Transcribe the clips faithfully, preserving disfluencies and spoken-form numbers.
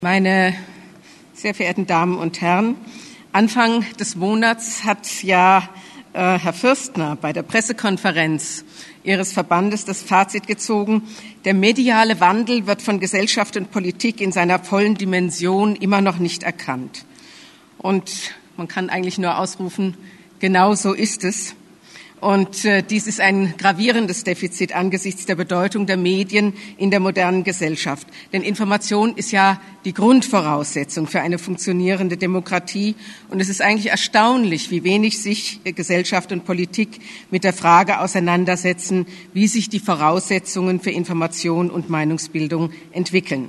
Meine sehr verehrten Damen und Herren, Anfang des Monats hat ja äh, Herr Fürstner bei der Pressekonferenz Ihres Verbandes das Fazit gezogen: Der mediale Wandel wird von Gesellschaft und Politik in seiner vollen Dimension immer noch nicht erkannt. Und man kann eigentlich nur ausrufen, genau so ist es. Und äh, dies ist ein gravierendes Defizit angesichts der Bedeutung der Medien in der modernen Gesellschaft. Denn Information ist ja die Grundvoraussetzung für eine funktionierende Demokratie. Und es ist eigentlich erstaunlich, wie wenig sich äh, Gesellschaft und Politik mit der Frage auseinandersetzen, wie sich die Voraussetzungen für Information und Meinungsbildung entwickeln.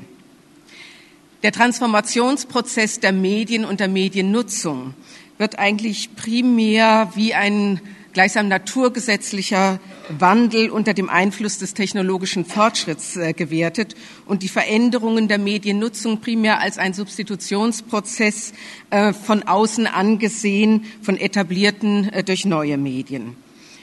Der Transformationsprozess der Medien und der Mediennutzung wird eigentlich primär wie ein gleichsam naturgesetzlicher Wandel unter dem Einfluss des technologischen Fortschritts äh, gewertet und die Veränderungen der Mediennutzung primär als ein Substitutionsprozess äh, von außen angesehen, von etablierten äh, durch neue Medien.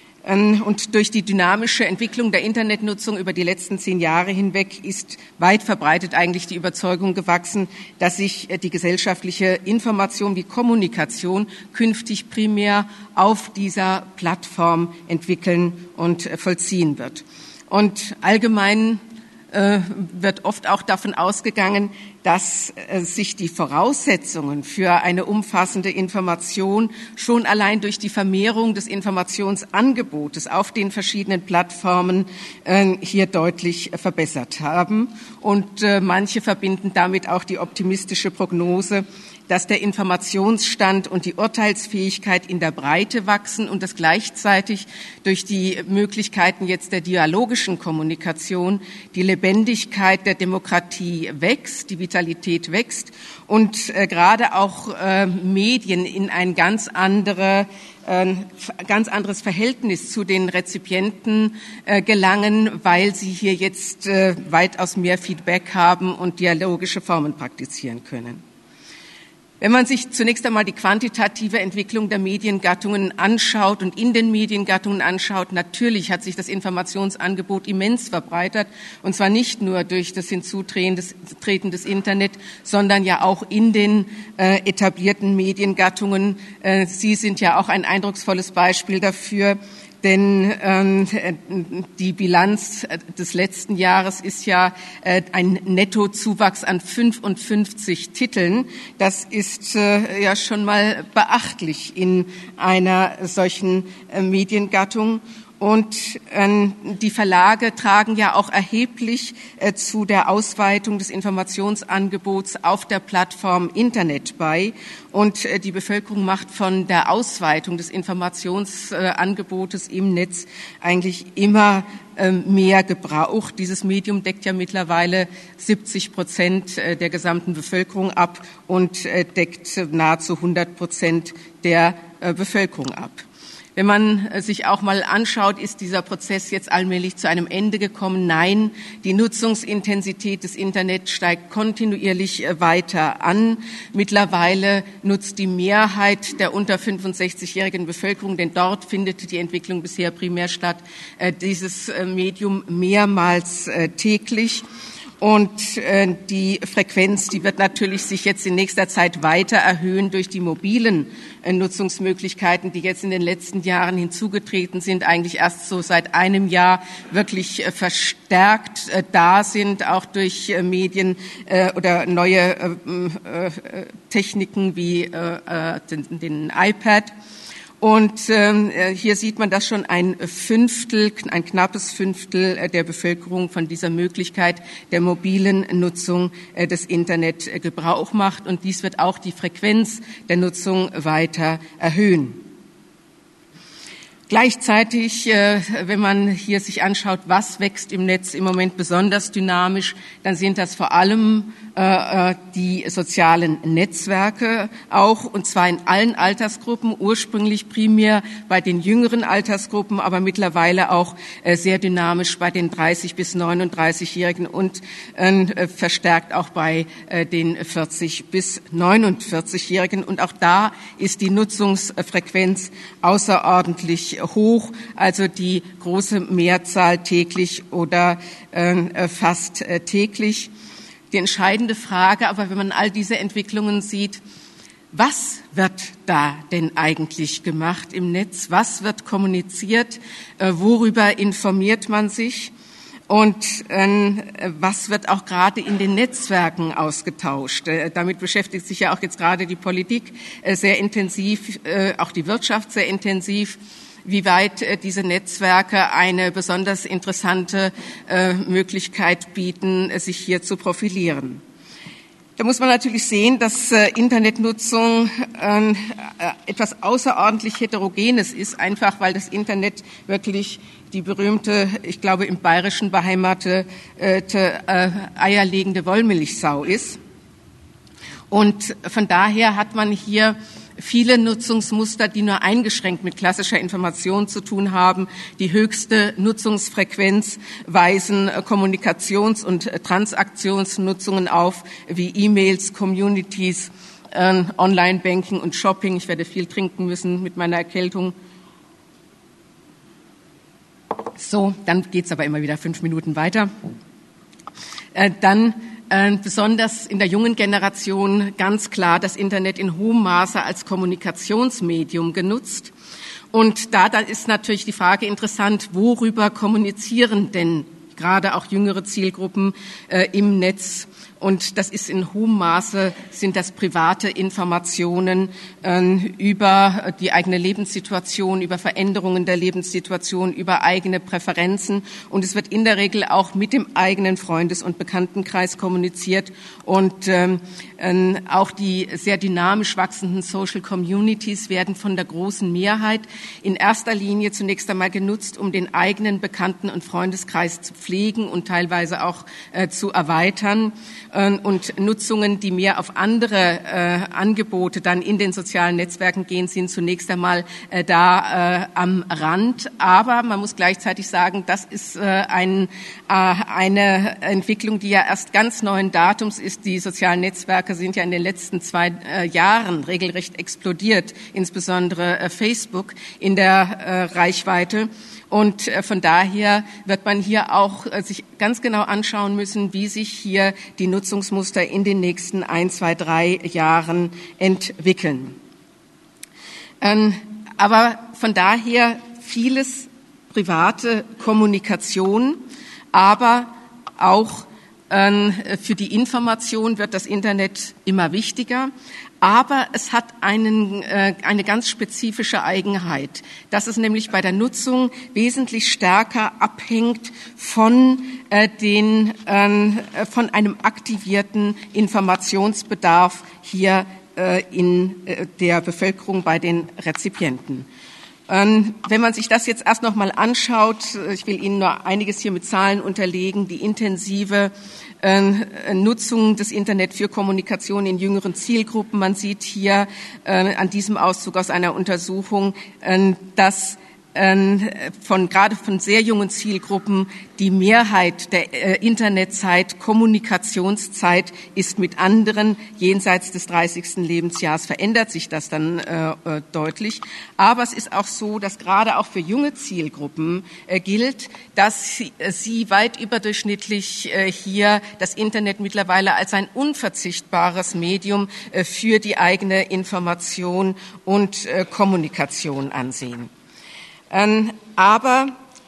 Und durch die dynamische Entwicklung der Internetnutzung über die letzten zehn Jahre hinweg ist weit verbreitet eigentlich die Überzeugung gewachsen, dass sich die gesellschaftliche Information wie Kommunikation künftig primär auf dieser Plattform entwickeln und vollziehen wird. Und allgemein äh, wird oft auch davon ausgegangen, dass äh, sich die Voraussetzungen für eine umfassende Information schon allein durch die Vermehrung des Informationsangebotes auf den verschiedenen Plattformen äh, hier deutlich äh, verbessert haben. Und äh, manche verbinden damit auch die optimistische Prognose, dass der Informationsstand und die Urteilsfähigkeit in der Breite wachsen und dass gleichzeitig durch die Möglichkeiten jetzt der dialogischen Kommunikation die Lebendigkeit der Demokratie wächst, die Vitalität wächst und äh, gerade auch äh, Medien in ein ganz andere ein ganz anderes Verhältnis zu den Rezipienten äh, gelangen, weil sie hier jetzt äh, weitaus mehr Feedback haben und dialogische Formen praktizieren können. Wenn man sich zunächst einmal die quantitative Entwicklung der Mediengattungen anschaut und in den Mediengattungen anschaut, natürlich hat sich das Informationsangebot immens verbreitert, und zwar nicht nur durch das Hinzutreten des, Treten des Internet, sondern ja auch in den äh, etablierten Mediengattungen. Äh, Sie sind ja auch ein eindrucksvolles Beispiel dafür. Denn ähm, die Bilanz des letzten Jahres ist ja äh, ein Nettozuwachs an fünfundfünfzig Titeln. Das ist äh, ja schon mal beachtlich in einer solchen äh, Mediengattung. Und äh, die Verlage tragen ja auch erheblich äh, zu der Ausweitung des Informationsangebots auf der Plattform Internet bei. Und äh, die Bevölkerung macht von der Ausweitung des Informationsangebotes äh, im Netz eigentlich immer äh, mehr Gebrauch. Dieses Medium deckt ja mittlerweile siebzig Prozent äh, der gesamten Bevölkerung ab und äh, deckt äh, nahezu hundert Prozent der äh, Bevölkerung ab. Wenn man sich auch mal anschaut, ist dieser Prozess jetzt allmählich zu einem Ende gekommen? Nein, die Nutzungsintensität des Internet steigt kontinuierlich weiter an. Mittlerweile nutzt die Mehrheit der unter fünfundsechzigjährigen Bevölkerung, denn dort findet die Entwicklung bisher primär statt, dieses Medium mehrmals täglich. Und äh, die Frequenz, die wird natürlich sich jetzt in nächster Zeit weiter erhöhen durch die mobilen äh, Nutzungsmöglichkeiten, die jetzt in den letzten Jahren hinzugetreten sind, eigentlich erst so seit einem Jahr wirklich äh, verstärkt äh, da sind, auch durch äh, Medien äh, oder neue äh, äh, Techniken wie äh, den, den iPad. Und äh, hier sieht man, dass schon ein Fünftel, ein knappes Fünftel der Bevölkerung von dieser Möglichkeit der mobilen Nutzung äh, des Internet äh, Gebrauch macht. Und dies wird auch die Frequenz der Nutzung weiter erhöhen. Gleichzeitig, äh, wenn man hier sich anschaut, was wächst im Netz im Moment besonders dynamisch, dann sind das vor allem äh, die sozialen Netzwerke auch, und zwar in allen Altersgruppen, ursprünglich primär bei den jüngeren Altersgruppen, aber mittlerweile auch äh, sehr dynamisch bei den dreißig bis neununddreißigjährigen und äh, verstärkt auch bei äh, den vierzig bis neunundvierzigjährigen. Und auch da ist die Nutzungsfrequenz außerordentlich hoch, also die große Mehrzahl täglich oder äh, fast äh, täglich. die entscheidende Frage, aber wenn man all diese Entwicklungen sieht, was wird da denn eigentlich gemacht im Netz? Was wird kommuniziert? Äh, worüber informiert man sich? Und äh, was wird auch gerade in den Netzwerken ausgetauscht? Äh, damit beschäftigt sich ja auch jetzt gerade die Politik äh, sehr intensiv, äh, auch die Wirtschaft sehr intensiv, wie weit äh, diese Netzwerke eine besonders interessante äh, Möglichkeit bieten, äh, sich hier zu profilieren. Da muss man natürlich sehen, dass äh, Internetnutzung äh, etwas außerordentlich Heterogenes ist, einfach weil das Internet wirklich die berühmte, ich glaube im Bayerischen beheimatete äh, eierlegende Wollmilchsau ist. Und von daher hat man hier viele Nutzungsmuster, die nur eingeschränkt mit klassischer Information zu tun haben. Die höchste Nutzungsfrequenz weisen Kommunikations- und Transaktionsnutzungen auf, wie E-Mails, Communities, äh, Online-Banking und Shopping. Ich werde viel trinken müssen mit meiner Erkältung. So, dann geht's aber immer wieder fünf Minuten weiter. Äh, dann Äh, besonders in der jungen Generation ganz klar das Internet in hohem Maße als Kommunikationsmedium genutzt. Und da, da ist natürlich die Frage interessant, worüber kommunizieren denn gerade auch jüngere Zielgruppen äh, im Netz? Und das ist in hohem Maße, sind das private Informationen äh, über die eigene Lebenssituation, über Veränderungen der Lebenssituation, über eigene Präferenzen. Und es wird in der Regel auch mit dem eigenen Freundes- und Bekanntenkreis kommuniziert. Und ähm, äh, auch die sehr dynamisch wachsenden Social Communities werden von der großen Mehrheit in erster Linie zunächst einmal genutzt, um den eigenen Bekannten- und Freundeskreis zu pflegen und teilweise auch äh, zu erweitern. Und Nutzungen, die mehr auf andere äh, Angebote dann in den sozialen Netzwerken gehen, sind zunächst einmal äh, da äh, am Rand. Aber man muss gleichzeitig sagen, das ist äh, ein, äh, eine Entwicklung, die ja erst ganz neuen Datums ist. Die sozialen Netzwerke sind ja in den letzten zwei äh, Jahren regelrecht explodiert, insbesondere äh, Facebook in der äh, Reichweite. Und äh, von daher wird man hier auch äh, sich ganz genau anschauen müssen, wie sich hier die Nutzungsmuster in den nächsten ein, zwei, drei Jahren entwickeln. Ähm, aber von daher vieles private Kommunikation, aber auch ähm, für die Information wird das Internet immer wichtiger. Aber es hat einen, äh, eine ganz spezifische Eigenheit, dass es nämlich bei der Nutzung wesentlich stärker abhängt von, äh, den, äh, von einem aktivierten Informationsbedarf hier äh, in äh, der Bevölkerung bei den Rezipienten. Ähm, wenn man sich das jetzt erst noch mal anschaut, ich will Ihnen nur einiges hier mit Zahlen unterlegen, die intensive äh, Nutzung des Internet für Kommunikation in jüngeren Zielgruppen. Man sieht hier äh, an diesem Auszug aus einer Untersuchung, äh, dass von gerade von sehr jungen Zielgruppen die Mehrheit der äh, Internetzeit, Kommunikationszeit ist mit anderen jenseits des dreißigsten Lebensjahres, verändert sich das dann äh, äh, deutlich. Aber es ist auch so, dass gerade auch für junge Zielgruppen äh, gilt, dass sie, äh, sie weit überdurchschnittlich äh, hier das Internet mittlerweile als ein unverzichtbares Medium äh, für die eigene Information und äh, Kommunikation ansehen. Ähm, aber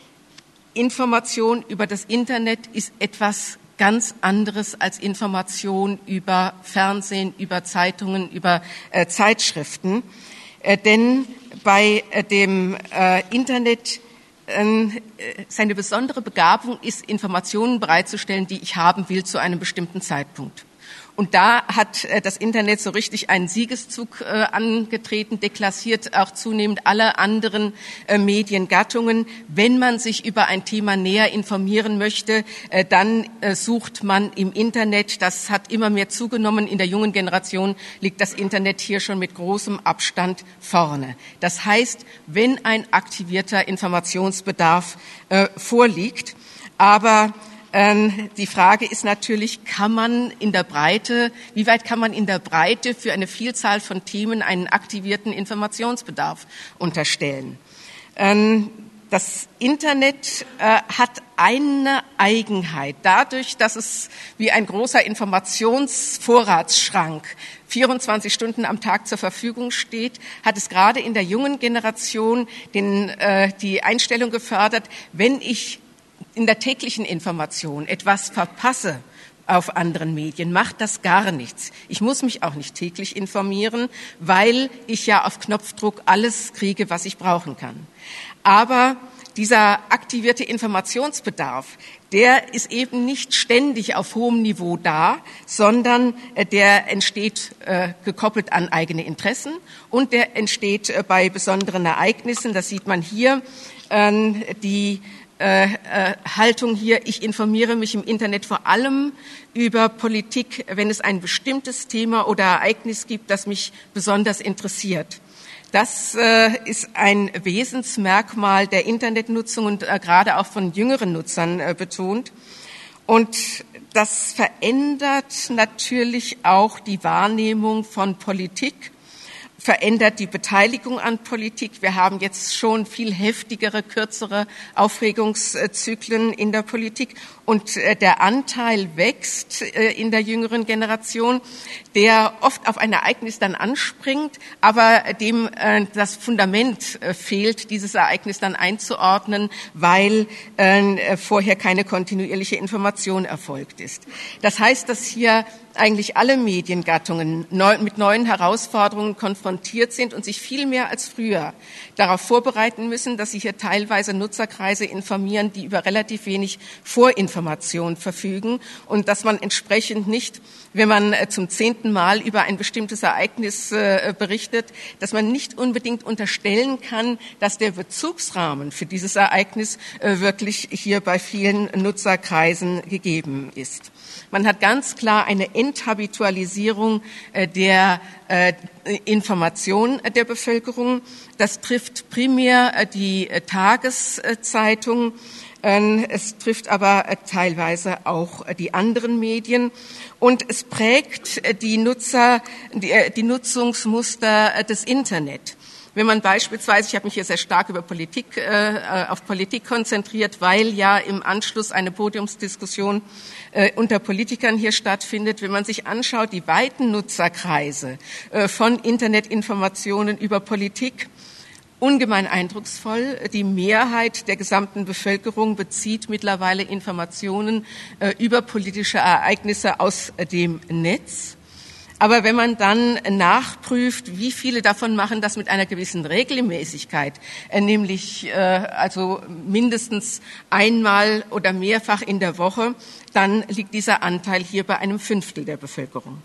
Information über das Internet ist etwas ganz anderes als Information über Fernsehen, über Zeitungen, über äh, Zeitschriften. Äh, denn bei äh, dem äh, Internet äh, seine besondere Begabung ist, Informationen bereitzustellen, die ich haben will zu einem bestimmten Zeitpunkt. Und da hat äh, das Internet so richtig einen Siegeszug äh, angetreten, deklassiert auch zunehmend alle anderen äh, Mediengattungen. Wenn man sich über ein Thema näher informieren möchte, äh, dann äh, sucht man im Internet. Das hat immer mehr zugenommen. In der jungen Generation liegt das Internet hier schon mit großem Abstand vorne. Das heißt, wenn ein aktivierter Informationsbedarf äh, vorliegt, aber die Frage ist natürlich, kann man in der Breite, wie weit kann man in der Breite für eine Vielzahl von Themen einen aktivierten Informationsbedarf unterstellen? Das Internet äh, hat eine Eigenheit. Dadurch, dass es wie ein großer Informationsvorratsschrank vierundzwanzig Stunden am Tag zur Verfügung steht, hat es gerade in der jungen Generation den, äh, die Einstellung gefördert, wenn ich in der täglichen Information etwas verpasse auf anderen Medien, macht das gar nichts. Ich muss mich auch nicht täglich informieren, weil ich ja auf Knopfdruck alles kriege, was ich brauchen kann. Aber dieser aktivierte Informationsbedarf, der ist eben nicht ständig auf hohem Niveau da, sondern der entsteht äh, gekoppelt an eigene Interessen und der entsteht äh, bei besonderen Ereignissen. Das sieht man hier, äh, die Äh, äh, Haltung hier, ich informiere mich im Internet vor allem über Politik, wenn es ein bestimmtes Thema oder Ereignis gibt, das mich besonders interessiert. Das äh, ist ein Wesensmerkmal der Internetnutzung und äh, gerade auch von jüngeren Nutzern äh, betont. Und das verändert natürlich auch die Wahrnehmung von Politik, verändert die Beteiligung an Politik. Wir haben jetzt schon viel heftigere, kürzere Aufregungszyklen in der Politik. Und der Anteil wächst in der jüngeren Generation, der oft auf ein Ereignis dann anspringt, aber dem das Fundament fehlt, dieses Ereignis dann einzuordnen, weil vorher keine kontinuierliche Information erfolgt ist. Das heißt, dass hier eigentlich alle Mediengattungen neu, mit neuen Herausforderungen konfrontiert sind und sich viel mehr als früher darauf vorbereiten müssen, dass sie hier teilweise Nutzerkreise informieren, die über relativ wenig Vorinformation verfügen und dass man entsprechend nicht, wenn man zum zehnten Mal über ein bestimmtes Ereignis äh, berichtet, dass man nicht unbedingt unterstellen kann, dass der Bezugsrahmen für dieses Ereignis äh, wirklich hier bei vielen Nutzerkreisen gegeben ist. Man hat ganz klar eine Enthabitualisierung äh, der äh, Information der Bevölkerung. Das trifft primär äh, die äh, Tageszeitung. Äh, es trifft aber äh, teilweise auch äh, die anderen Medien. Und es prägt äh, die Nutzer, die, äh, die Nutzungsmuster äh, des Internet. Wenn man beispielsweise, ich habe mich hier sehr stark über Politik, äh, auf Politik konzentriert, weil ja im Anschluss eine Podiumsdiskussion äh, unter Politikern hier stattfindet. Wenn man sich anschaut, die weiten Nutzerkreise äh, von Internetinformationen über Politik, ungemein eindrucksvoll. Die Mehrheit der gesamten Bevölkerung bezieht mittlerweile Informationen äh, über politische Ereignisse aus äh, dem Netz. Aber wenn man dann nachprüft, wie viele davon machen das mit einer gewissen Regelmäßigkeit, äh, nämlich äh, also mindestens einmal oder mehrfach in der Woche, dann liegt dieser Anteil hier bei einem Fünftel der Bevölkerung.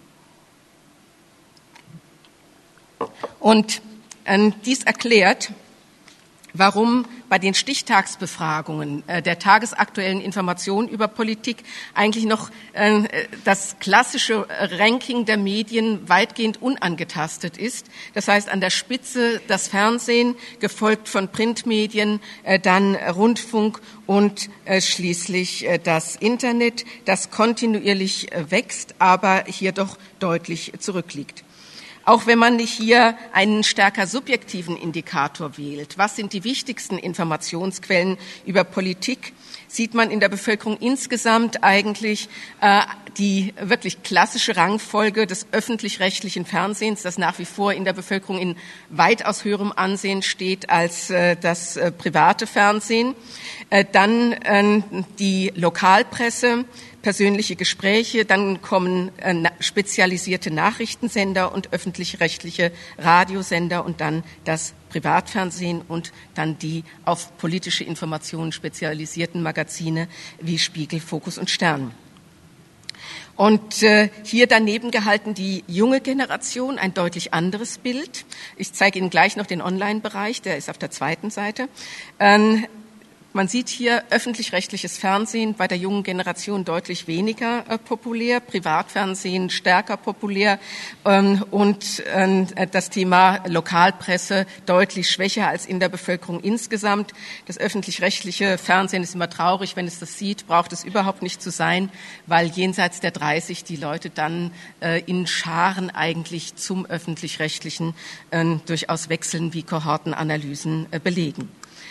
Und äh, dies erklärt, warum bei den Stichtagsbefragungen äh, der tagesaktuellen Informationen über Politik eigentlich noch äh, das klassische Ranking der Medien weitgehend unangetastet ist. Das heißt, an der Spitze das Fernsehen, gefolgt von Printmedien, äh, dann Rundfunk und äh, schließlich äh, das Internet, das kontinuierlich äh, wächst, aber hier doch deutlich zurückliegt. Auch wenn man nicht hier einen stärker subjektiven Indikator wählt, was sind die wichtigsten Informationsquellen über Politik, sieht man in der Bevölkerung insgesamt eigentlich äh, die wirklich klassische Rangfolge des öffentlich-rechtlichen Fernsehens, das nach wie vor in der Bevölkerung in weitaus höherem Ansehen steht als äh, das äh, private Fernsehen. Äh, dann äh, die Lokalpresse, persönliche Gespräche, dann kommen äh, na, spezialisierte Nachrichtensender und öffentlich-rechtliche Radiosender und dann das Privatfernsehen und dann die auf politische Informationen spezialisierten Magazine wie Spiegel, Focus und Stern. Und äh, hier daneben gehalten die junge Generation, ein deutlich anderes Bild. Ich zeige Ihnen gleich noch den Online-Bereich, der ist auf der zweiten Seite. Ähm, Man sieht hier öffentlich-rechtliches Fernsehen bei der jungen Generation deutlich weniger äh, populär, Privatfernsehen stärker populär ähm, und äh, das Thema Lokalpresse deutlich schwächer als in der Bevölkerung insgesamt. Das öffentlich-rechtliche Fernsehen ist immer traurig, wenn es das sieht, braucht es überhaupt nicht zu sein, weil jenseits der dreißig die Leute dann äh, in Scharen eigentlich zum öffentlich-rechtlichen äh, durchaus wechseln, wie Kohortenanalysen äh, belegen.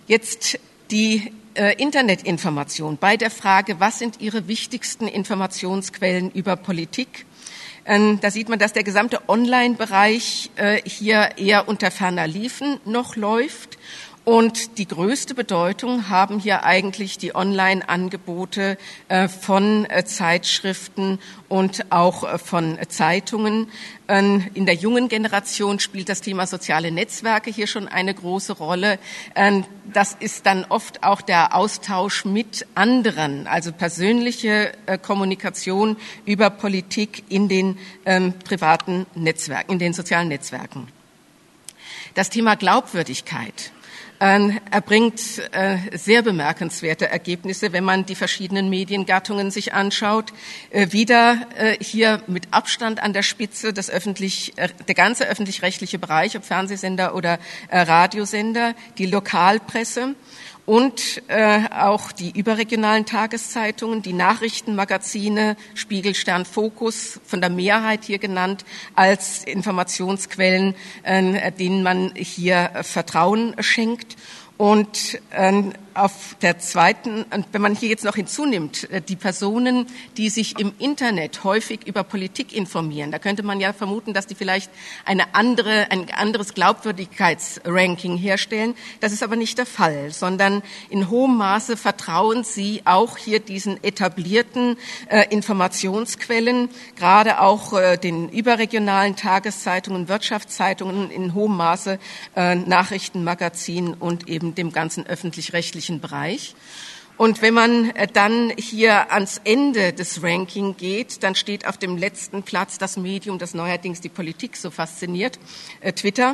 Jetzt die äh, Internetinformation bei der Frage, was sind Ihre wichtigsten Informationsquellen über Politik? Ähm, da sieht man, dass der gesamte Online-Bereich äh, hier eher unter ferner Liefen noch läuft. Und die größte Bedeutung haben hier eigentlich die Online-Angebote äh, von äh, Zeitschriften und auch äh, von äh, Zeitungen. Ähm, in der jungen Generation spielt das Thema soziale Netzwerke hier schon eine große Rolle. Ähm, das ist dann oft auch der Austausch mit anderen, also persönliche äh, Kommunikation über Politik in den ähm, privaten Netzwerken, in den sozialen Netzwerken. Das Thema Glaubwürdigkeit Er bringt äh, sehr bemerkenswerte Ergebnisse, wenn man die verschiedenen Mediengattungen sich anschaut. Äh, wieder äh, hier mit Abstand an der Spitze das öffentlich, äh, der ganze öffentlich-rechtliche Bereich, ob Fernsehsender oder äh, Radiosender, die Lokalpresse und äh, auch die überregionalen Tageszeitungen, die Nachrichtenmagazine, Spiegel, Stern, Fokus, von der Mehrheit hier genannt als Informationsquellen, äh, denen man hier äh, Vertrauen schenkt. Und ähm, auf der zweiten, und wenn man hier jetzt noch hinzunimmt, die Personen, die sich im Internet häufig über Politik informieren, da könnte man ja vermuten, dass die vielleicht eine andere, ein anderes Glaubwürdigkeitsranking herstellen. Das ist aber nicht der Fall, sondern in hohem Maße vertrauen sie auch hier diesen etablierten äh, Informationsquellen, gerade auch äh, den überregionalen Tageszeitungen, Wirtschaftszeitungen, in hohem Maße äh, Nachrichtenmagazinen und eben dem ganzen öffentlich-rechtlichen Bereich. Und wenn man dann hier ans Ende des Rankings geht, dann steht auf dem letzten Platz das Medium, das neuerdings die Politik so fasziniert, äh, Twitter.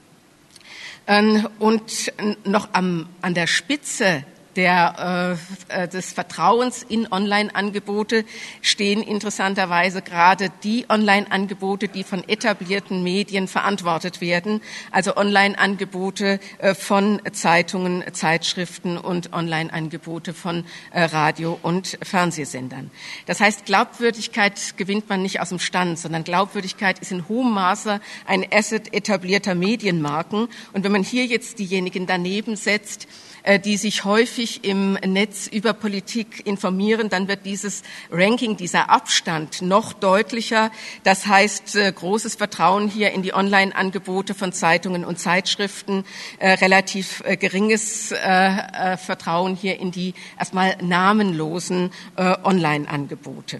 Ähm, und noch am, an der Spitze der, äh, des Vertrauens in Online-Angebote stehen interessanterweise gerade die Online-Angebote, die von etablierten Medien verantwortet werden, also Online-Angebote äh, von Zeitungen, Zeitschriften und Online-Angebote von äh, Radio- und Fernsehsendern. Das heißt, Glaubwürdigkeit gewinnt man nicht aus dem Stand, sondern Glaubwürdigkeit ist in hohem Maße ein Asset etablierter Medienmarken. Und wenn man hier jetzt diejenigen daneben setzt, die sich häufig im Netz über Politik informieren, dann wird dieses Ranking, dieser Abstand noch deutlicher. Das heißt, großes Vertrauen hier in die Online-Angebote von Zeitungen und Zeitschriften, äh, relativ äh, geringes äh, äh, Vertrauen hier in die erstmal namenlosen äh, Online-Angebote.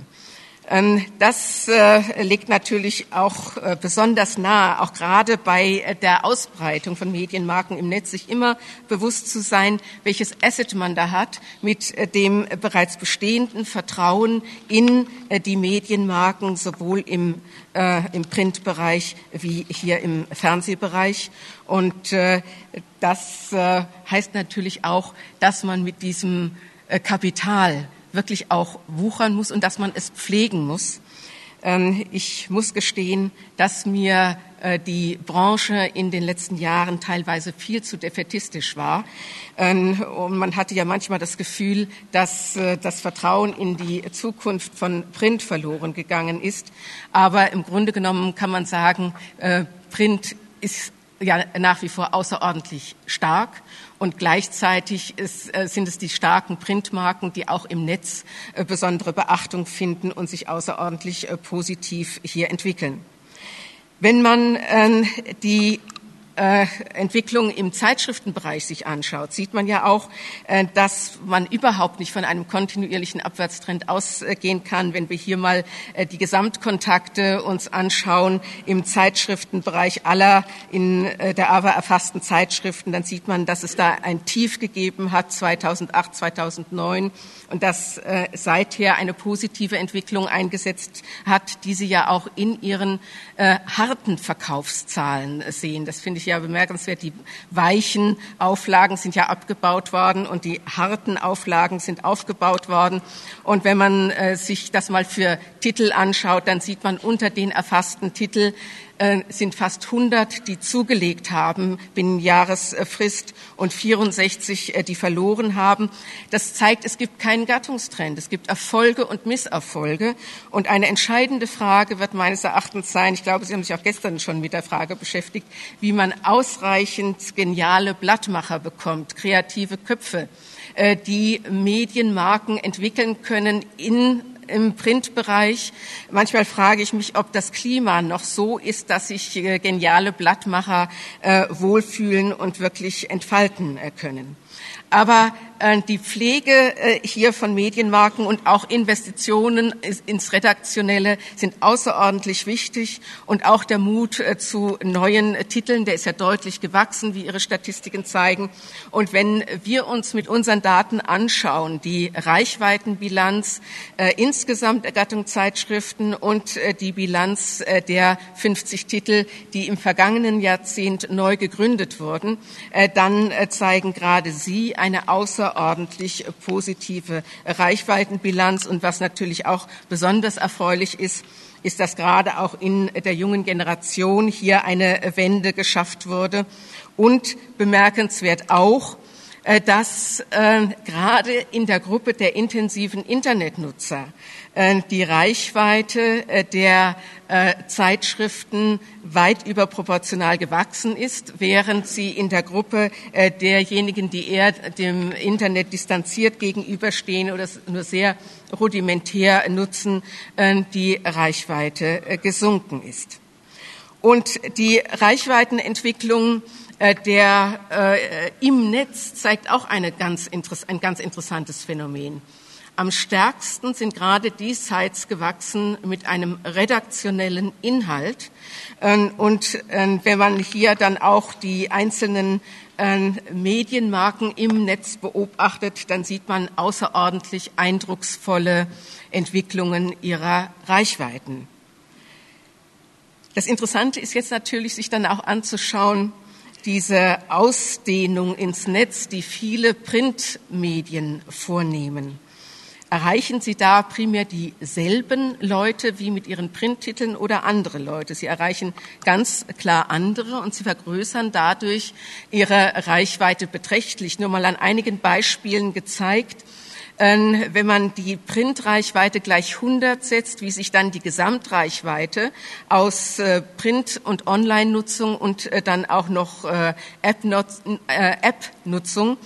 Das äh, liegt natürlich auch äh, besonders nahe, auch gerade bei äh, der Ausbreitung von Medienmarken im Netz, sich immer bewusst zu sein, welches Asset man da hat mit äh, dem bereits bestehenden Vertrauen in äh, die Medienmarken, sowohl im, äh, im Printbereich wie hier im Fernsehbereich. Und äh, das äh, heißt natürlich auch, dass man mit diesem äh, Kapital wirklich auch wuchern muss und dass man es pflegen muss. Ich muss gestehen, dass mir die Branche in den letzten Jahren teilweise viel zu defaitistisch war. Und man hatte ja manchmal das Gefühl, dass das Vertrauen in die Zukunft von Print verloren gegangen ist. Aber im Grunde genommen kann man sagen, Print ist ja nach wie vor außerordentlich stark. Und gleichzeitig ist, äh, sind es die starken Printmarken, die auch im Netz äh, besondere Beachtung finden und sich außerordentlich äh, positiv hier entwickeln. Wenn man äh, die äh, Entwicklung im Zeitschriftenbereich sich anschaut, sieht man ja auch, äh, dass man überhaupt nicht von einem kontinuierlichen Abwärtstrend ausgehen kann. Wenn wir hier mal äh, die Gesamtkontakte uns anschauen im Zeitschriftenbereich aller in äh, der A W A erfassten Zeitschriften, dann sieht man, dass es da ein Tief gegeben hat zweitausendacht, zweitausendneun und dass äh, seither eine positive Entwicklung eingesetzt hat, die Sie ja auch in Ihren äh, harten Verkaufszahlen sehen. Das finde ich ja bemerkenswert. Die weichen Auflagen sind ja abgebaut worden und die harten Auflagen sind aufgebaut worden. Und wenn man äh, sich das mal für Titel anschaut, dann sieht man unter den erfassten Titel äh, sind fast hundert, die zugelegt haben binnen Jahresfrist und vierundsechzig, äh, die verloren haben. Das zeigt, es gibt keinen Gattungstrend. Es gibt Erfolge und Misserfolge. Und eine entscheidende Frage wird meines Erachtens sein, ich glaube, Sie haben sich auch gestern schon mit der Frage beschäftigt, wie man ausreichend geniale Blattmacher bekommt, kreative Köpfe, äh, die Medienmarken entwickeln können in im Printbereich. Manchmal frage ich mich, ob das Klima noch so ist, dass sich äh, geniale Blattmacher äh, wohlfühlen und wirklich entfalten äh, können. Aber äh, die Pflege äh, hier von Medienmarken und auch Investitionen ins Redaktionelle sind außerordentlich wichtig und auch der Mut äh, zu neuen äh, Titeln, der ist ja deutlich gewachsen, wie Ihre Statistiken zeigen. Und wenn wir uns mit unseren Daten anschauen, die Reichweitenbilanz äh, insgesamt der Gattung Zeitschriften und äh, die Bilanz äh, der fünfzig Titel, die im vergangenen Jahrzehnt neu gegründet wurden, äh, dann äh, zeigen gerade Sie eine außerordentlich positive Reichweitenbilanz. Und was natürlich auch besonders erfreulich ist, ist, dass gerade auch in der jungen Generation hier eine Wende geschafft wurde. Und bemerkenswert auch, dass äh, gerade in der Gruppe der intensiven Internetnutzer äh, die Reichweite äh, der äh, Zeitschriften weit überproportional gewachsen ist, während sie in der Gruppe äh, derjenigen, die eher dem Internet distanziert gegenüberstehen oder es nur sehr rudimentär nutzen, äh, die Reichweite äh, gesunken ist. Und die Reichweitenentwicklung der äh, im Netz zeigt auch eine ganz ein ganz interessantes Phänomen. Am stärksten sind gerade die Sites gewachsen mit einem redaktionellen Inhalt. Ähm, und äh, wenn man hier dann auch die einzelnen äh, Medienmarken im Netz beobachtet, dann sieht man außerordentlich eindrucksvolle Entwicklungen ihrer Reichweiten. Das Interessante ist jetzt natürlich, sich dann auch anzuschauen, diese Ausdehnung ins Netz, die viele Printmedien vornehmen. Erreichen Sie da primär dieselben Leute wie mit Ihren Printtiteln oder andere Leute? Sie erreichen ganz klar andere und Sie vergrößern dadurch Ihre Reichweite beträchtlich. Nur mal an einigen Beispielen gezeigt. Wenn man die Printreichweite gleich hundert setzt, wie sich dann die Gesamtreichweite aus Print- und Online-Nutzung und dann auch noch App-Nutzung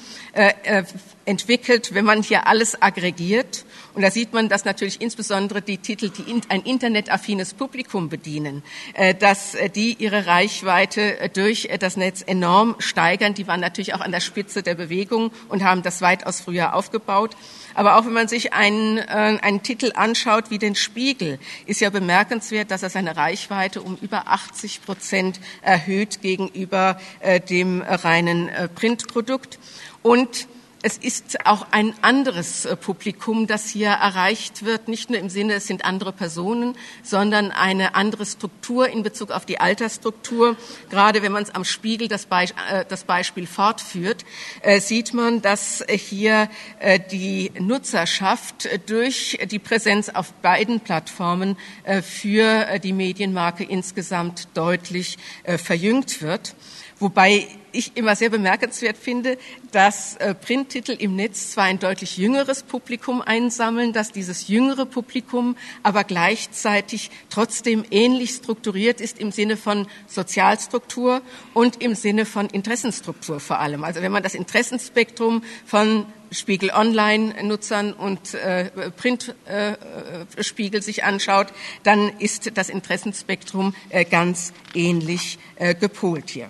entwickelt, wenn man hier alles aggregiert. Und da sieht man, dass natürlich insbesondere die Titel, die ein internetaffines Publikum bedienen, dass die ihre Reichweite durch das Netz enorm steigern. Die waren natürlich auch an der Spitze der Bewegung und haben das weitaus früher aufgebaut. Aber auch wenn man sich einen, äh, einen Titel anschaut wie den Spiegel, ist ja bemerkenswert, dass er seine Reichweite um über achtzig Prozent erhöht gegenüber äh, dem reinen äh, Printprodukt. Und es ist auch ein anderes Publikum, das hier erreicht wird, nicht nur im Sinne, es sind andere Personen, sondern eine andere Struktur in Bezug auf die Altersstruktur. Gerade wenn man es am Spiegel das, Be- äh, das Beispiel fortführt, äh, sieht man, dass hier äh, die Nutzerschaft durch die Präsenz auf beiden Plattformen äh, für die Medienmarke insgesamt deutlich äh, verjüngt wird. Wobei ich immer sehr bemerkenswert finde, dass äh, Printtitel im Netz zwar ein deutlich jüngeres Publikum einsammeln, dass dieses jüngere Publikum aber gleichzeitig trotzdem ähnlich strukturiert ist im Sinne von Sozialstruktur und im Sinne von Interessenstruktur vor allem. Also wenn man das Interessenspektrum von Spiegel Online-Nutzern und äh, Print-Spiegel äh, sich anschaut, dann ist das Interessenspektrum äh, ganz ähnlich äh, gepolt hier.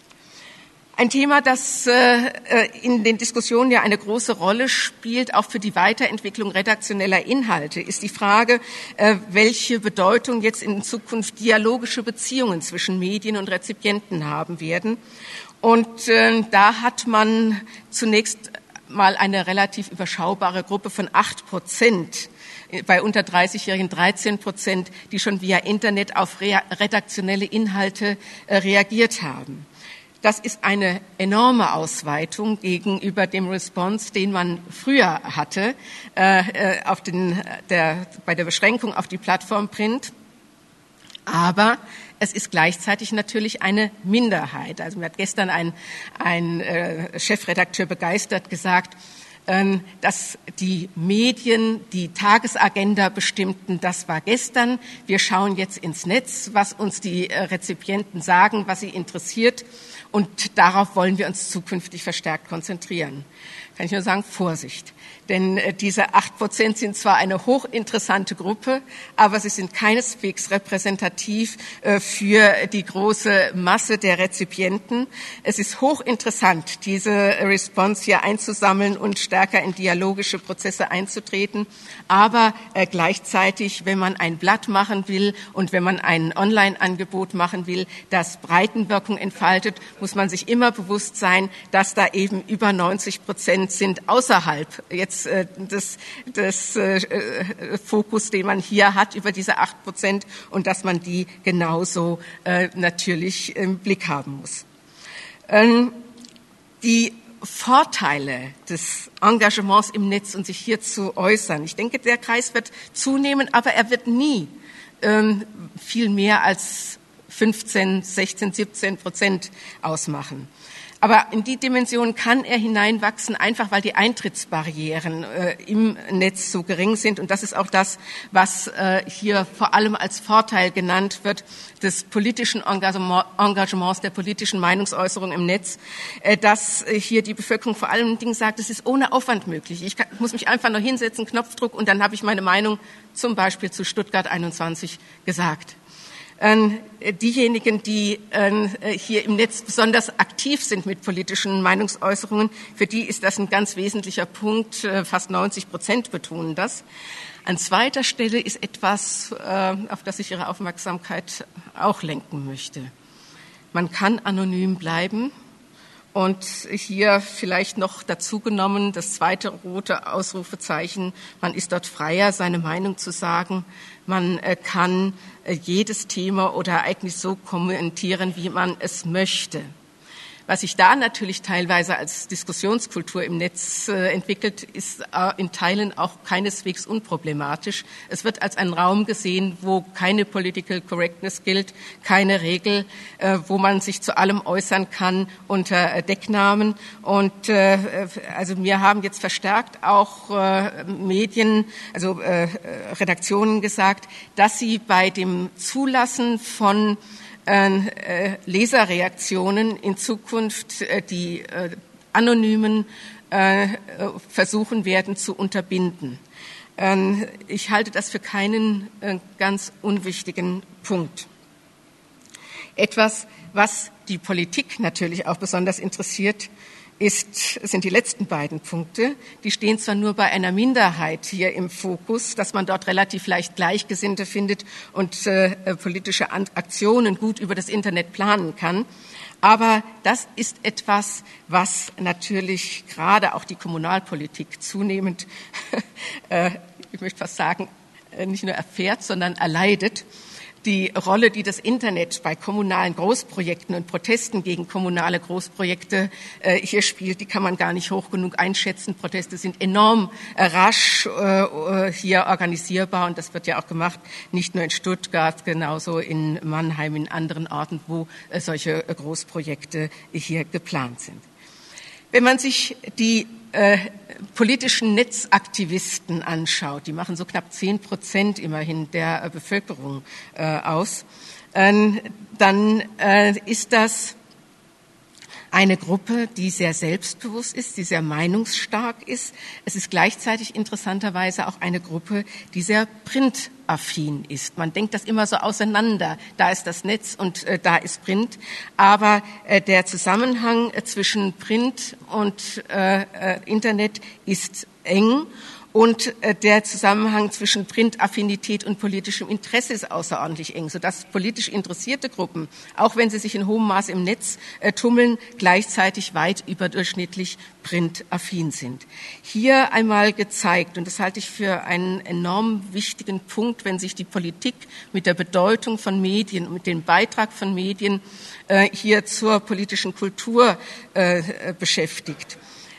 Ein Thema, das äh, in den Diskussionen ja eine große Rolle spielt, auch für die Weiterentwicklung redaktioneller Inhalte, ist die Frage, äh, welche Bedeutung jetzt in Zukunft dialogische Beziehungen zwischen Medien und Rezipienten haben werden. Und äh, da hat man zunächst mal eine relativ überschaubare Gruppe von acht Prozent, bei unter dreißigjährigen dreizehn Prozent, die schon via Internet auf rea- redaktionelle Inhalte äh, reagiert haben. Das ist eine enorme Ausweitung gegenüber dem Response, den man früher hatte, äh, auf den, der, bei der Beschränkung auf die Plattform Print. Aber es ist gleichzeitig natürlich eine Minderheit. Also mir hat gestern ein, ein äh, Chefredakteur begeistert gesagt, äh, dass die Medien die Tagesagenda bestimmten. Das war gestern. Wir schauen jetzt ins Netz, was uns die äh, Rezipienten sagen, was sie interessiert. Und darauf wollen wir uns zukünftig verstärkt konzentrieren. Kann ich nur sagen, Vorsicht. Denn äh, diese acht Prozent sind zwar eine hochinteressante Gruppe, aber sie sind keineswegs repräsentativ äh, für die große Masse der Rezipienten. Es ist hochinteressant, diese Response hier einzusammeln und stärker in dialogische Prozesse einzutreten. Aber äh, gleichzeitig, wenn man ein Blatt machen will und wenn man ein Online-Angebot machen will, das Breitenwirkung entfaltet, muss man sich immer bewusst sein, dass da eben über neunzig Prozent sind außerhalb jetzt äh, des, des äh, Fokus, den man hier hat über diese acht Prozent und dass man die genauso äh, natürlich im Blick haben muss. Ähm, die Vorteile des Engagements im Netz und sich hier zu äußern. Ich denke, der Kreis wird zunehmen, aber er wird nie ähm, viel mehr als fünfzehn, sechzehn, siebzehn Prozent ausmachen. Aber in die Dimension kann er hineinwachsen, einfach weil die Eintrittsbarrieren äh, im Netz so gering sind. Und das ist auch das, was äh, hier vor allem als Vorteil genannt wird des politischen Engagement, Engagements, der politischen Meinungsäußerung im Netz, äh, dass äh, hier die Bevölkerung vor allen Dingen sagt, es ist ohne Aufwand möglich. Ich kann, muss mich einfach nur hinsetzen, Knopfdruck, und dann habe ich meine Meinung zum Beispiel zu Stuttgart einundzwanzig gesagt. Diejenigen, die hier im Netz besonders aktiv sind mit politischen Meinungsäußerungen, für die ist das ein ganz wesentlicher Punkt. Fast neunzig Prozent betonen das. An zweiter Stelle ist etwas, auf das ich Ihre Aufmerksamkeit auch lenken möchte. Man kann anonym bleiben. Und hier vielleicht noch dazu genommen, das zweite rote Ausrufezeichen, man ist dort freier, seine Meinung zu sagen. Man äh, kann äh, jedes Thema oder Ereignis so kommentieren, wie man es möchte. Was sich da natürlich teilweise als Diskussionskultur im Netz äh, entwickelt, ist äh, in Teilen auch keineswegs unproblematisch. Es wird als ein Raum gesehen, wo keine Political Correctness gilt, keine Regel, äh, wo man sich zu allem äußern kann unter äh, Decknamen. Und äh, also mir haben jetzt verstärkt auch äh, Medien, also äh, Redaktionen gesagt, dass sie bei dem Zulassen von Äh, Leserreaktionen in Zukunft äh, die äh, anonymen äh, versuchen werden zu unterbinden. Ähm, ich halte das für keinen äh, ganz unwichtigen Punkt. Etwas, was die Politik natürlich auch besonders interessiert, ist, sind die letzten beiden Punkte. Die stehen zwar nur bei einer Minderheit hier im Fokus, dass man dort relativ leicht Gleichgesinnte findet und äh, politische Aktionen gut über das Internet planen kann. Aber das ist etwas, was natürlich gerade auch die Kommunalpolitik zunehmend, äh, ich möchte fast sagen, nicht nur erfährt, sondern erleidet. Die Rolle, die das Internet bei kommunalen Großprojekten und Protesten gegen kommunale Großprojekte äh, hier spielt, die kann man gar nicht hoch genug einschätzen. Proteste sind enorm äh, rasch äh, hier organisierbar und das wird ja auch gemacht, nicht nur in Stuttgart, genauso in Mannheim, in anderen Orten, wo äh, solche äh, Großprojekte hier geplant sind. Wenn man sich die äh, politischen Netzaktivisten anschaut, die machen so knapp zehn Prozent immerhin der äh, Bevölkerung äh, aus, äh, dann äh, ist das eine Gruppe, die sehr selbstbewusst ist, die sehr meinungsstark ist. Es ist gleichzeitig interessanterweise auch eine Gruppe, die sehr printaffin ist. Man denkt das immer so auseinander. Da ist das Netz und äh, da ist Print. Aber äh, der Zusammenhang äh, zwischen Print und äh, äh, Internet ist eng. Und äh, der Zusammenhang zwischen Printaffinität und politischem Interesse ist außerordentlich eng, sodass politisch interessierte Gruppen, auch wenn sie sich in hohem Maß im Netz äh, tummeln, gleichzeitig weit überdurchschnittlich printaffin sind. Hier einmal gezeigt, und das halte ich für einen enorm wichtigen Punkt, wenn sich die Politik mit der Bedeutung von Medien, mit dem Beitrag von Medien äh, hier zur politischen Kultur äh, beschäftigt.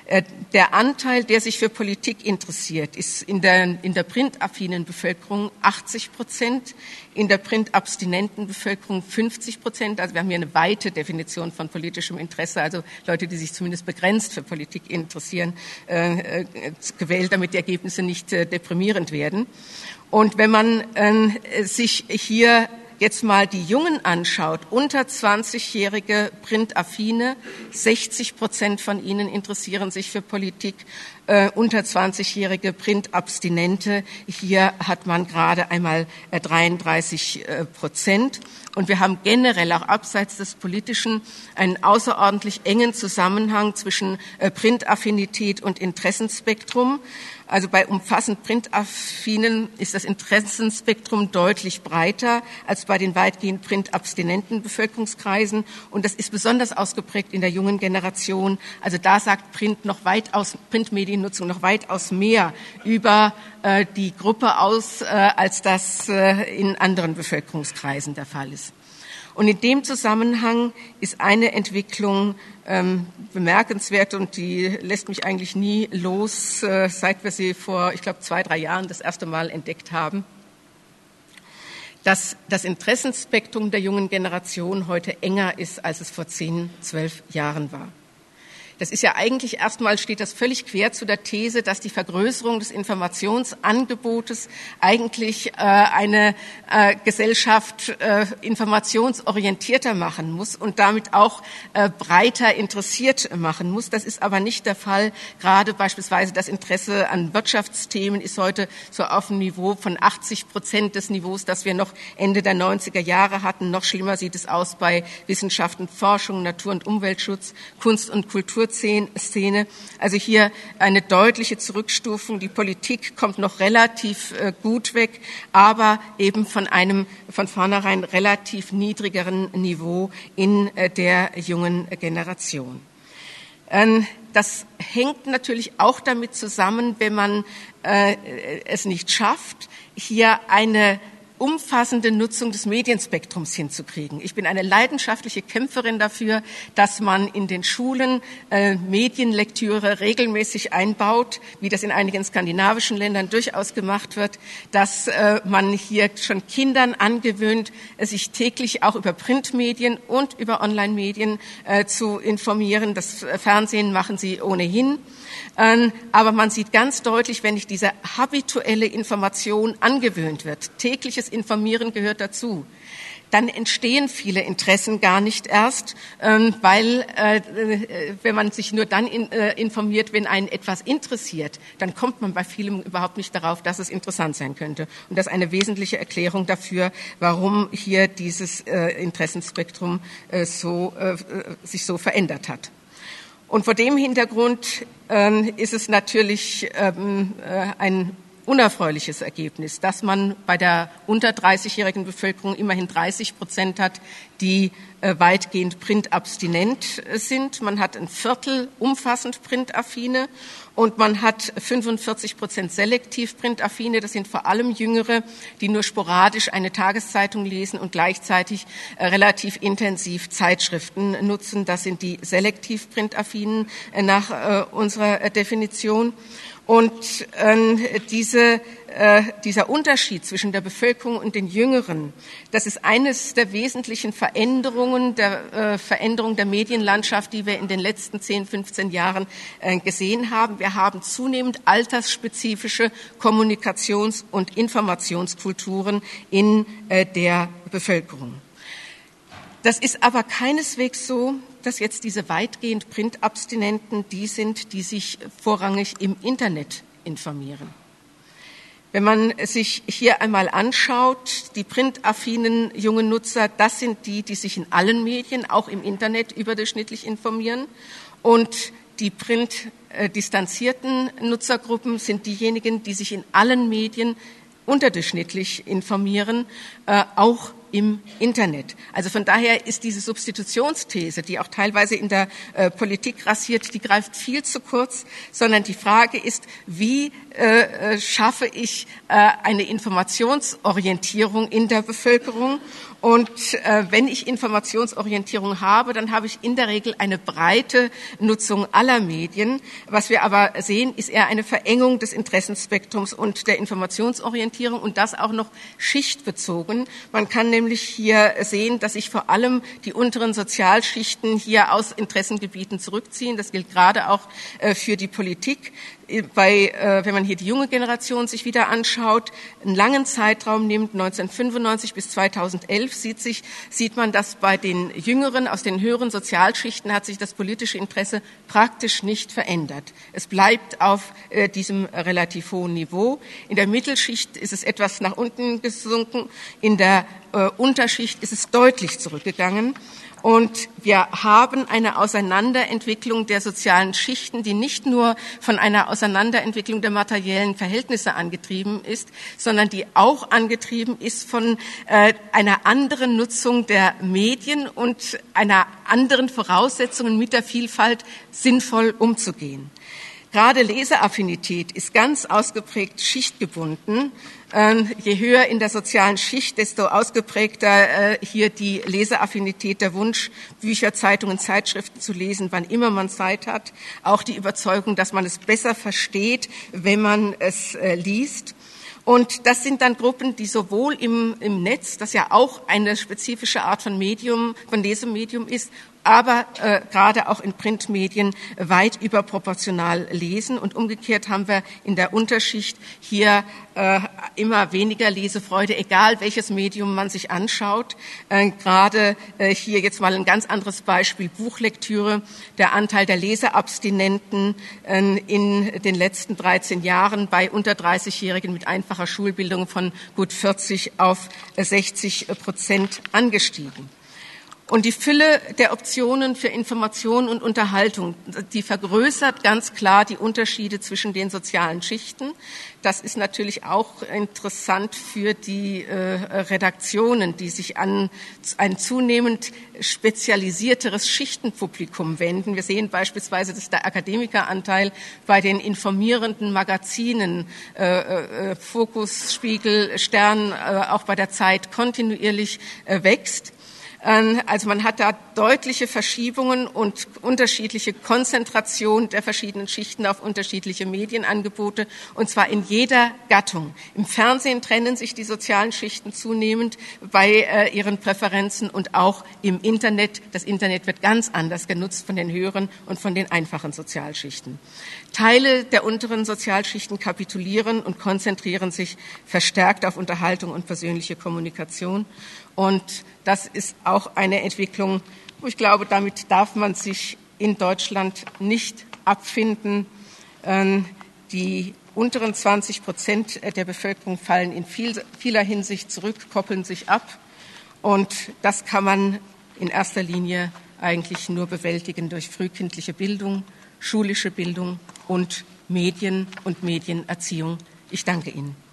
Der Anteil, der sich für Politik interessiert, ist in der, in der printaffinen Bevölkerung achtzig Prozent, in der printabstinenten Bevölkerung fünfzig Prozent. Also wir haben hier eine weite Definition von politischem Interesse, also Leute, die sich zumindest begrenzt für Politik interessieren, äh, äh, gewählt, damit die Ergebnisse nicht äh, deprimierend werden. Und wenn man äh, sich hier jetzt mal die Jungen anschaut, unter zwanzigjährige Printaffine, sechzig Prozent von ihnen interessieren sich für Politik, äh, unter zwanzigjährige Printabstinente, hier hat man gerade einmal äh, dreiunddreißig Prozent. Und wir haben generell auch abseits des Politischen einen außerordentlich engen Zusammenhang zwischen äh, Printaffinität und Interessenspektrum. Also bei umfassend Printaffinen ist das Interessenspektrum deutlich breiter als bei den weitgehend printabstinenten Bevölkerungskreisen. Und das ist besonders ausgeprägt in der jungen Generation. Also da sagt Print noch weitaus, Printmediennutzung noch weitaus mehr über äh, die Gruppe aus, äh, als das äh, in anderen Bevölkerungskreisen der Fall ist. Und in dem Zusammenhang ist eine Entwicklung ähm, bemerkenswert und die lässt mich eigentlich nie los, äh, seit wir sie vor, ich glaube, zwei, drei Jahren das erste Mal entdeckt haben, dass das Interessenspektrum der jungen Generation heute enger ist, als es vor zehn, zwölf Jahren war. Das ist ja eigentlich erstmal steht das völlig quer zu der These, dass die Vergrößerung des Informationsangebotes eigentlich äh, eine äh, Gesellschaft äh, informationsorientierter machen muss und damit auch äh, breiter interessiert machen muss. Das ist aber nicht der Fall. Gerade beispielsweise das Interesse an Wirtschaftsthemen ist heute so auf einem Niveau von achtzig Prozent des Niveaus, das wir noch Ende der neunziger Jahre hatten. Noch schlimmer sieht es aus bei Wissenschaft und Forschung, Natur- und Umweltschutz, Kunst und Kultur. Szene. Also hier eine deutliche Zurückstufung. Die Politik kommt noch relativ äh, gut weg, aber eben von einem von vornherein relativ niedrigeren Niveau in äh, der jungen Generation. Ähm, das hängt natürlich auch damit zusammen, wenn man äh, es nicht schafft, hier eine umfassende Nutzung des Medienspektrums hinzukriegen. Ich bin eine leidenschaftliche Kämpferin dafür, dass man in den Schulen äh, Medienlektüre regelmäßig einbaut, wie das in einigen skandinavischen Ländern durchaus gemacht wird, dass äh, man hier schon Kindern angewöhnt, äh, sich täglich auch über Printmedien und über Online-Medien äh, zu informieren. Das Fernsehen machen sie ohnehin. Ähm, aber man sieht ganz deutlich, wenn nicht diese habituelle Information angewöhnt wird, tägliches Informieren gehört dazu, dann entstehen viele Interessen gar nicht erst, ähm, weil äh, wenn man sich nur dann in, äh, informiert, wenn einen etwas interessiert, dann kommt man bei vielem überhaupt nicht darauf, dass es interessant sein könnte. Und das ist eine wesentliche Erklärung dafür, warum hier dieses äh, Interessenspektrum äh, so, äh, sich so verändert hat. Und vor dem Hintergrund ähm, ist es natürlich ähm, äh, ein unerfreuliches Ergebnis, dass man bei der unter dreißigjährigen Bevölkerung immerhin dreißig Prozent hat, die äh, weitgehend printabstinent sind. Man hat ein Viertel umfassend Printaffine und man hat fünfundvierzig Prozent selektiv Printaffine. Das sind vor allem Jüngere, die nur sporadisch eine Tageszeitung lesen und gleichzeitig äh, relativ intensiv Zeitschriften nutzen. Das sind die selektiv Printaffinen äh, nach äh, unserer äh, Definition. Und ähm, diese, äh, dieser Unterschied zwischen der Bevölkerung und den Jüngeren, das ist eines der wesentlichen Veränderungen der äh, Veränderung der Medienlandschaft, die wir in den letzten zehn, fünfzehn Jahren äh, gesehen haben. Wir haben zunehmend altersspezifische Kommunikations- und Informationskulturen in äh, der Bevölkerung. Das ist aber keineswegs so, dass jetzt diese weitgehend Printabstinenten die sind, die sich vorrangig im Internet informieren. Wenn man sich hier einmal anschaut, die printaffinen jungen Nutzer, das sind die, die sich in allen Medien, auch im Internet, überdurchschnittlich informieren. Und die printdistanzierten Nutzergruppen sind diejenigen, die sich in allen Medien unterdurchschnittlich informieren, äh, auch im Internet. Also von daher ist diese Substitutionsthese, die auch teilweise in der äh, Politik grassiert, die greift viel zu kurz, sondern die Frage ist, wie äh, schaffe ich äh, eine Informationsorientierung in der Bevölkerung? Und äh, wenn ich Informationsorientierung habe, dann habe ich in der Regel eine breite Nutzung aller Medien. Was wir aber sehen, ist eher eine Verengung des Interessenspektrums und der Informationsorientierung und das auch noch schichtbezogen. Man kann nämlich hier sehen, dass sich vor allem die unteren Sozialschichten hier aus Interessengebieten zurückziehen. Das gilt gerade auch äh, für die Politik. Bei, äh, wenn man hier die junge Generation sich wieder anschaut, einen langen Zeitraum nimmt, neunzehnhundertfünfundneunzig bis zweitausendelf, sieht, sich, sieht man, dass bei den Jüngeren aus den höheren Sozialschichten hat sich das politische Interesse praktisch nicht verändert. Es bleibt auf äh, diesem relativ hohen Niveau. In der Mittelschicht ist es etwas nach unten gesunken, in der äh, Unterschicht ist es deutlich zurückgegangen. Und wir haben eine Auseinanderentwicklung der sozialen Schichten, die nicht nur von einer Auseinanderentwicklung der materiellen Verhältnisse angetrieben ist, sondern die auch angetrieben ist von äh, einer anderen Nutzung der Medien und einer anderen Voraussetzung, mit der Vielfalt sinnvoll umzugehen. Gerade Leseaffinität ist ganz ausgeprägt schichtgebunden. Ähm, je höher in der sozialen Schicht, desto ausgeprägter äh, hier die Leseaffinität, der Wunsch, Bücher, Zeitungen, Zeitschriften zu lesen, wann immer man Zeit hat. Auch die Überzeugung, dass man es besser versteht, wenn man es äh, liest. Und das sind dann Gruppen, die sowohl im, im Netz, das ja auch eine spezifische Art von Medium, von Lesemedium ist, aber äh, gerade auch in Printmedien weit überproportional lesen. Und umgekehrt haben wir in der Unterschicht hier äh, immer weniger Lesefreude, egal welches Medium man sich anschaut. Äh, gerade äh, hier jetzt mal ein ganz anderes Beispiel, Buchlektüre. Der Anteil der Leseabstinenten äh, in den letzten dreizehn Jahren bei unter dreißigjährigen mit einfacher Schulbildung von gut vierzig auf sechzig Prozent angestiegen. Und die Fülle der Optionen für Information und Unterhaltung, die vergrößert ganz klar die Unterschiede zwischen den sozialen Schichten. Das ist natürlich auch interessant für die äh, Redaktionen, die sich an ein zunehmend spezialisierteres Schichtenpublikum wenden. Wir sehen beispielsweise, dass der Akademikeranteil bei den informierenden Magazinen äh, äh, Fokus, Spiegel, Stern, äh, auch bei der Zeit kontinuierlich äh, wächst. Also man hat da deutliche Verschiebungen und unterschiedliche Konzentration der verschiedenen Schichten auf unterschiedliche Medienangebote, und zwar in jeder Gattung. Im Fernsehen trennen sich die sozialen Schichten zunehmend bei äh, ihren Präferenzen und auch im Internet. Das Internet wird ganz anders genutzt von den höheren und von den einfachen Sozialschichten. Teile der unteren Sozialschichten kapitulieren und konzentrieren sich verstärkt auf Unterhaltung und persönliche Kommunikation. Und das ist auch eine Entwicklung, wo ich glaube, damit darf man sich in Deutschland nicht abfinden. Die unteren zwanzig Prozent der Bevölkerung fallen in viel, vieler Hinsicht zurück, koppeln sich ab. Und das kann man in erster Linie eigentlich nur bewältigen durch frühkindliche Bildung, schulische Bildung und Medien und Medienerziehung. Ich danke Ihnen.